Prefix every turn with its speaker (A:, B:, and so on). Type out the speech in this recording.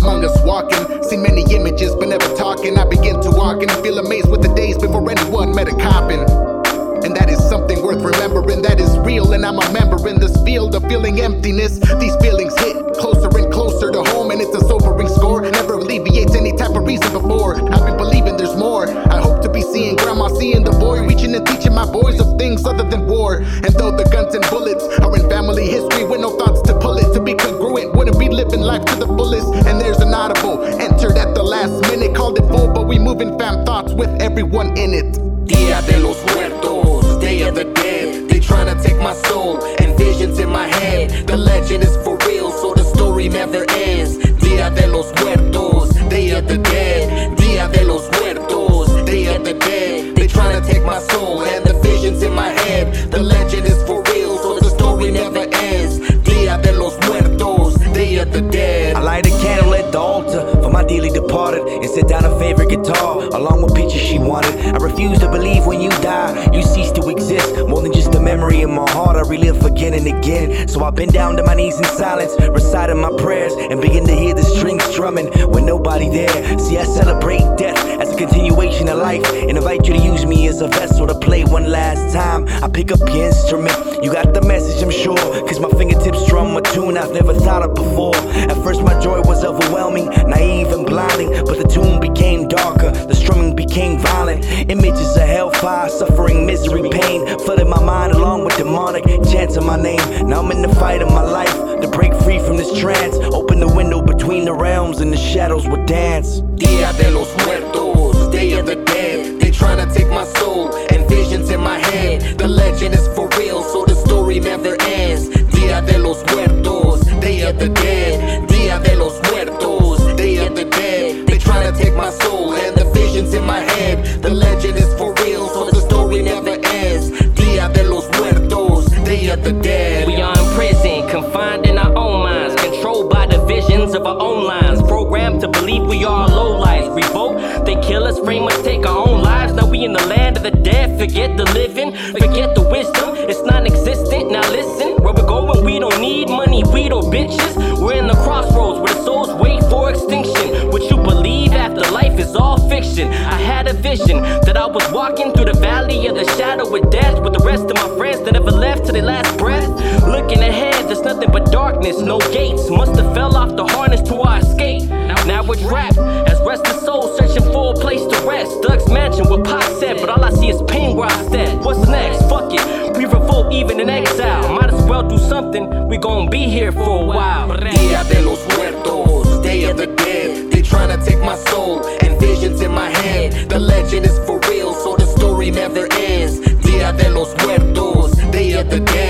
A: among us walking. Seen many images but never talking. I begin to walk and feel amazed with the days before anyone met a coffin. And that is something worth remembering, that is real. And I'm a member in this field of feeling emptiness. These feelings hit closer and closer to home, and it's a sobering score. Never alleviates any type of reason before. I've been believing there's more. I hope to be seeing grandma, seeing the boy, reaching and teaching my boys of things other than war. And though the guns and bullets are in family history with no thoughts to pull it, to be congruent wouldn't be living life to the fullest. And there's an audible entered at the last minute, called it full, but we moving fam thoughts with everyone in it.
B: Dia de los Muertos, Day of the Dead. They tryna take my soul and visions in my head. The legend is for real, so the story never ends. Dia de los Muertos, Day of the Dead. Dia de los Muertos, Day of the Dead. They tryna take my soul and the visions in my head. The legend is for real, so the story never ends. Dia de los Muertos, Day of the Dead.
C: I light a candle at the altar for my dearly departed and sit down a favorite guitar along with pictures she wanted. I refuse to believe when you die, you cease to exist. More than just a memory in my heart, I relive again and again. So I bend down to my knees in silence, reciting my prayers, and begin to hear the strings strumming with nobody there. See, I celebrate death as a continuation of life and invite you to use me as a vessel to play one last time. I pick up your instrument, you got the message I'm sure, cause my fingertips strum a tune I've never thought of before. At first my joy was overwhelming, naive and blinding, but the tune became darker, the strumming became violent. Images of hellfire, suffering, misery, pain flooded my mind along with demonic chants of my name. Now I'm in the fight of my life to break free from this trance. Open the window between the realms and the shadows will dance.
B: Dia de los Muertos, Day of the Dead. They tryna take my soul and visions in my head. The legend is for real, so the story never ends. Dia de los Muertos, Day of the Dead. Dia de los Muertos, Day of the Dead. They tryna take my soul and the visions in my head. The legend is for real, so the story never ends. Dia de los Muertos, Day of the Dead.
D: We are in prison, confined in our own minds, controlled by the visions of our own lines, programmed to believe we are low lives. Revolt, they kill us, frame us, take our own lives. Now we in the land of the dead, forget the living, forget the wisdom, it's non-existent. Now listen, where we're going, we don't need money, weed or bitches. We're in the crossroads where the souls wait for extinction. Would you believe after life is all fiction? I had a vision that I was walking through the valley of the shadow of death with the rest of my friends that never left to their last breath. Looking ahead, there's nothing but darkness, no gates. Must have fell off the harness to our escape. Now we're trapped as restless souls searching for a place to rest. Doug's mansion with Pop said, but all I see is pain where I step. What's next? Fuck it, we revolt even in exile. Might as well do something, we gon' be here for a while.
B: Dia de los Muertos, Day of the Dead. They tryna take my soul and visions in my head. The legend is for real, so the story never ends. Dia de los Muertos, Day of the Dead.